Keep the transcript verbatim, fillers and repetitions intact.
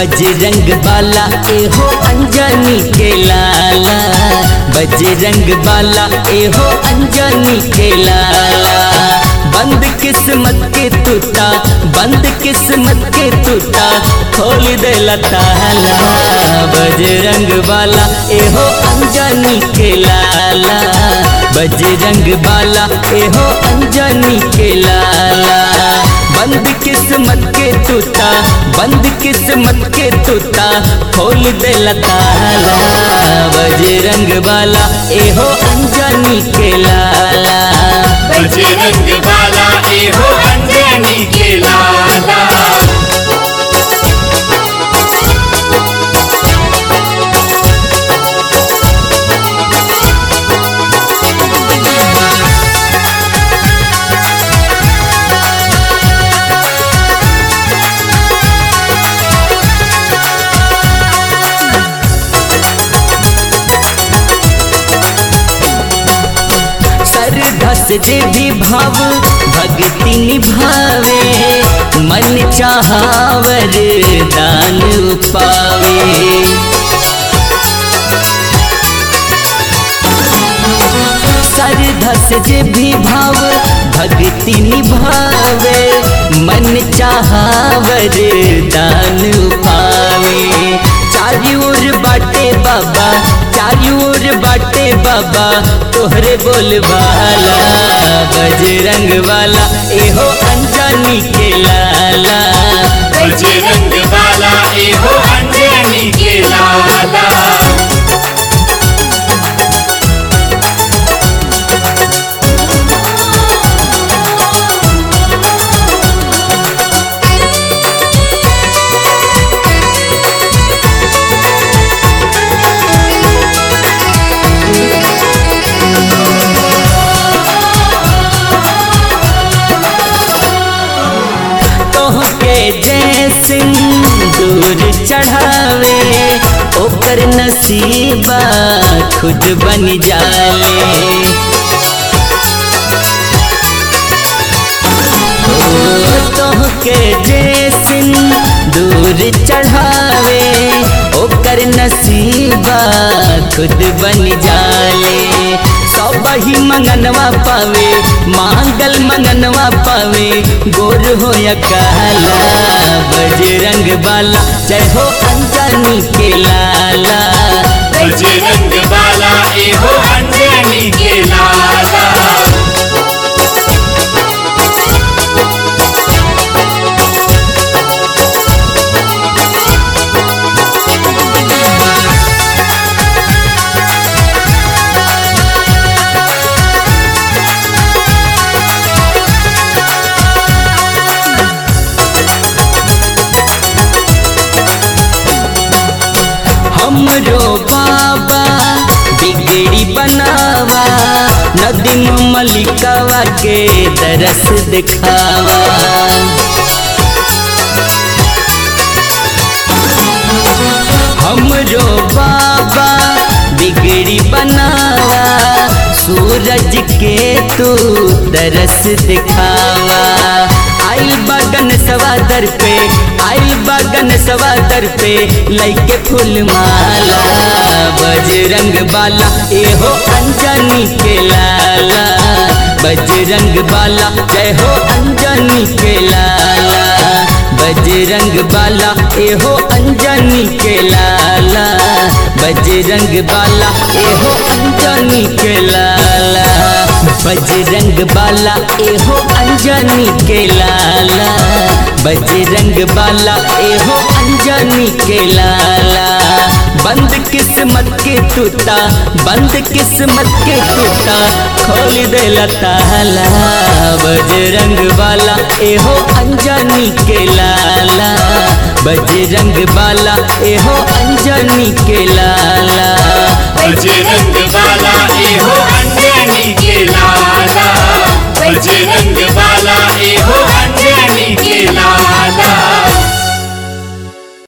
बजरंग बाला एहो अंजनी के लाला, बजरंग बाला एहो अंजनी के लाला। बंद किस्मत के टूटा, बंद किस्मत के टूटा, खोल दे ताला। बजरंग बाला एहो अंजनी के लाला, बजरंग बाला एहो अंजनी के लाला। बंद किस्मत के टूटा, बंद किस्मत के टूटा, खोल दे ताला। बजरंग बाला एहो अंजनी के लाला, बजरंग बाला एहो अंजनी के लाला। से जे भी भाव भक्ति निभावे, मन चाहवर दान पावे। श्रद्धा से जे भी भाव भक्ति निभावे, मन चाहवर दान पावे। चारी ओर बाटे बाबा, चारी ओर बाटे बाबा, तोहरे बोल बाला। बजरंग बाला एहो अंजनी के लाला, बजरंग बाला एहो अंजनी के लाला। सिंदूर चढ़ावे, ओकर नसीबा खुद बन जाले। तोहके जे सिंदूर चढ़ावे, ओकर नसीबा खुद बन जाले। सब ही मंगनवा पावे, मांगल मंगनवा पावे, गोर हो या काला। बजरंग बाला जय हो अंजनी के लाला, बजरंग बाला एहो अंजनी के लाला। हमरो बाबा बिगड़ी बनावा, नदीम मलिकावा के दरस दिखावा। हमरो बाबा बिगड़ी बनावा, सूरज के तू दरस दिखावा। आइल बागन सवादर पे, आइल बागन सवादर पे, लइके फूल माला। बजरंग बाला एहो अंजनी के लाला, बजरंग बाला जय हो अंजनी के लाला। बजरंग बाला एहो अंजनी के लाला, बजरंग बाला एहो अंजनी के लाला। बजरंग बाला एहो अंजनी के लाला, बजरंग बाला एहो अंजनी के लाला। बंद किस्मत के टूटा, बंद किस्मत के टूटा, खोल दे ताला। बजरंग बाला एहो अंजनी के लाला, बजरंग बाला एहो अंजनी के लाला, बजरंग बाला एहो